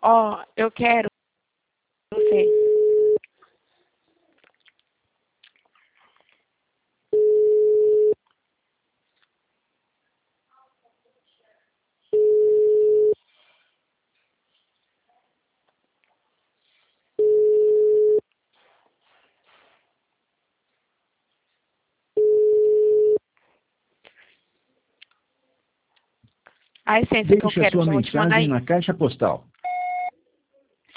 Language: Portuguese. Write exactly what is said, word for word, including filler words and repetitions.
Ó, eu quero você. A essência que eu Deixe a quero, sua já vou te mandar mensagem aí. na caixa postal.